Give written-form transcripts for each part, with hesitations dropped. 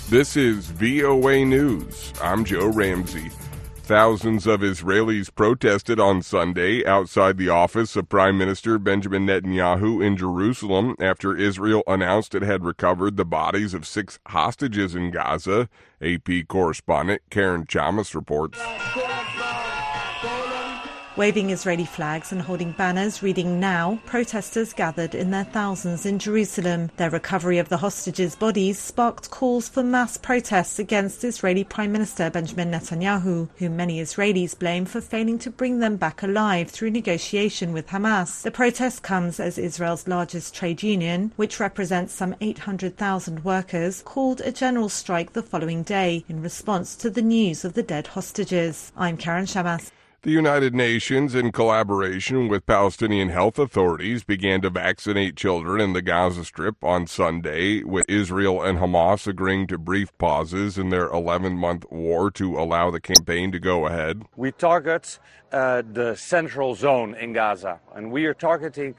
This is VOA News. I'm Joe Ramsey. Thousands of Israelis protested on Sunday outside the office of Prime Minister Benjamin Netanyahu in Jerusalem after Israel announced it had recovered the bodies of 6 hostages in Gaza. AP correspondent Karen Chamas reports. Waving Israeli flags and holding banners reading "Now," protesters gathered in their thousands in Jerusalem. Their recovery of the hostages' bodies sparked calls for mass protests against Israeli Prime Minister Benjamin Netanyahu, whom many Israelis blame for failing to bring them back alive through negotiation with Hamas. The protest comes as Israel's largest trade union, which represents some 800,000 workers, called a general strike the following day in response to the news of the dead hostages. I'm Karen Chamas. The United Nations, in collaboration with Palestinian health authorities, began to vaccinate children in the Gaza Strip on Sunday, with Israel and Hamas agreeing to brief pauses in their 11-month war to allow the campaign to go ahead. We target the central zone in Gaza, and we are targeting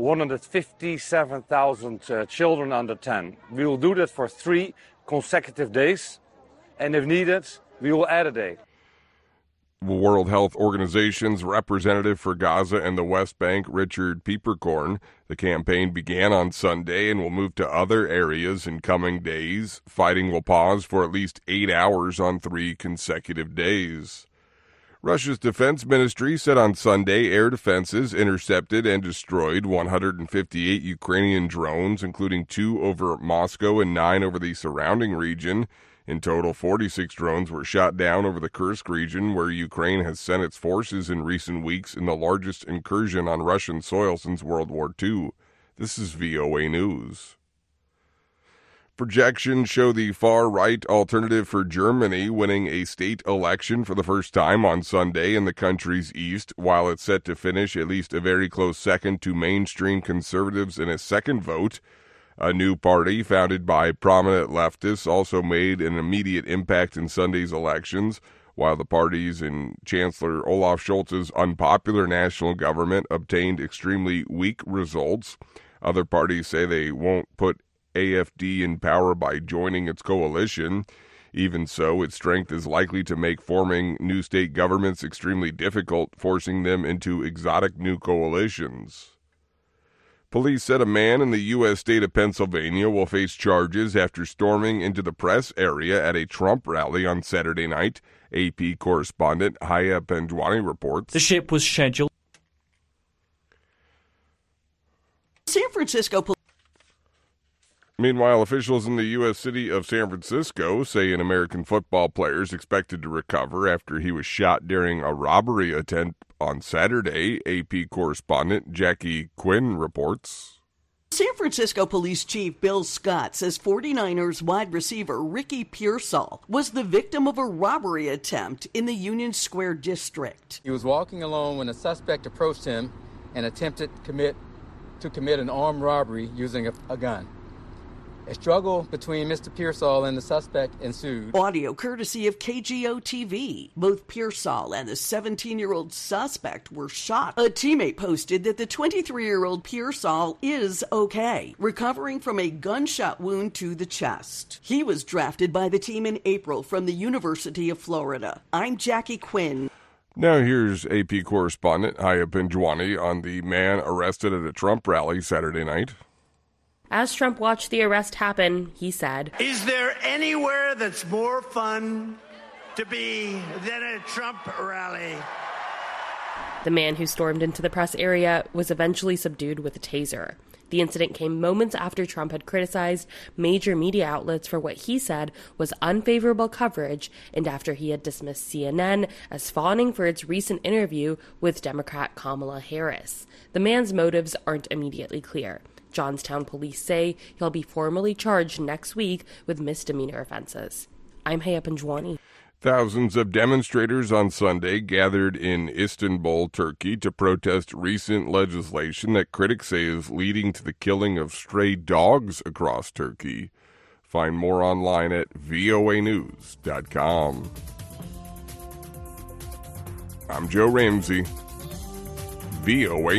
157,000 children under 10. We will do that for 3 consecutive days, and if needed, we will add a day. World Health Organization's representative for Gaza and the West Bank, Richard Pieperkorn. The campaign began on Sunday and will move to other areas in coming days. Fighting will pause for at least 8 hours on 3 consecutive days. Russia's defense ministry said on Sunday air defenses intercepted and destroyed 158 Ukrainian drones, including 2 over Moscow and 9 over the surrounding region. In total, 46 drones were shot down over the Kursk region, where Ukraine has sent its forces in recent weeks in the largest incursion on Russian soil since World War II. This is VOA News. Projections show the far-right Alternative for Germany winning a state election for the first time on Sunday in the country's east, while it's set to finish at least a very close second to mainstream conservatives in a second vote. A new party founded by prominent leftists also made an immediate impact in Sunday's elections, while the parties in Chancellor Olaf Scholz's unpopular national government obtained extremely weak results. Other parties say they won't put AfD in power by joining its coalition. Even so, its strength is likely to make forming new state governments extremely difficult, forcing them into exotic new coalitions. Police said a man in the U.S. state of Pennsylvania will face charges after storming into the press area at a Trump rally on Saturday night. AP correspondent Haya Pendwani reports. The ship was scheduled. San Francisco police. Meanwhile, officials in the U.S. city of San Francisco say an American football player is expected to recover after he was shot during a robbery attempt on Saturday. AP correspondent Jackie Quinn reports. San Francisco Police Chief Bill Scott says 49ers wide receiver Ricky Pearsall was the victim of a robbery attempt in the Union Square district. He was walking alone when a suspect approached him and attempted to commit an armed robbery using a gun. A struggle between Mr. Pearsall and the suspect ensued. Audio courtesy of KGO-TV. Both Pearsall and the 17-year-old suspect were shot. A teammate posted that the 23-year-old Pearsall is okay, recovering from a gunshot wound to the chest. He was drafted by the team in April from the University of Florida. I'm Jackie Quinn. Now here's AP correspondent Haya Pendwani on the man arrested at a Trump rally Saturday night. As Trump watched the arrest happen, he said, "Is there anywhere that's more fun to be than a Trump rally?" The man who stormed into the press area was eventually subdued with a taser. The incident came moments after Trump had criticized major media outlets for what he said was unfavorable coverage, and after he had dismissed CNN as fawning for its recent interview with Democrat Kamala Harris. The man's motives aren't immediately clear. Johnstown police say he'll be formally charged next week with misdemeanor offenses. I'm Haya Pendwani. Thousands of demonstrators on Sunday gathered in Istanbul, Turkey, to protest recent legislation that critics say is leading to the killing of stray dogs across Turkey. Find more online at voanews.com. I'm Joe Ramsey, VOA